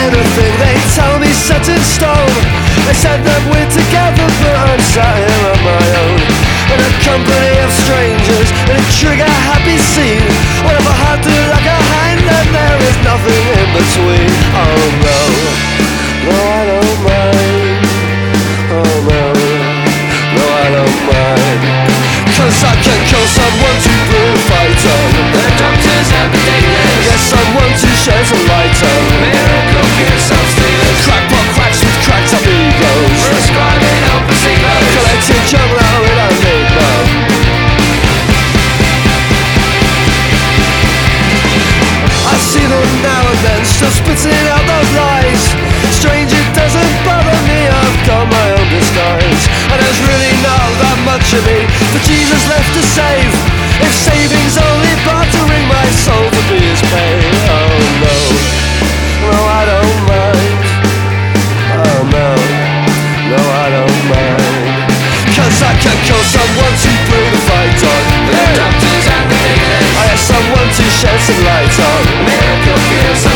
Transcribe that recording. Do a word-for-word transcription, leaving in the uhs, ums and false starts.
anything they tell me set in stone. They said that we're together, but I'm sat here on my own, in a company of strangers, in a trigger happy scene. What if I had to like a hand and there is nothing in between? Oh no, no I don't mind. Oh no, no I don't mind. Cause I can kill someone to put a fight on. The doctors and the dealers. Get someone to shed some light on. Miracle cure some stealers. Crackpot cracks with cracked up egos. Prescribing opposite collecting junk now we don't need them. I see them now and then, still spitting out those lies. Strange, it doesn't bother me, I've got my own disguise. And there's really not that much of me for Jesus left to save, if saving's only bartering my soul for be his pain. Oh no, no I don't mind. Oh no, no I don't mind. Cause I can kill someone to bring the fight on. The doctors and the dealers. I have someone to shed some light on. Miracle cure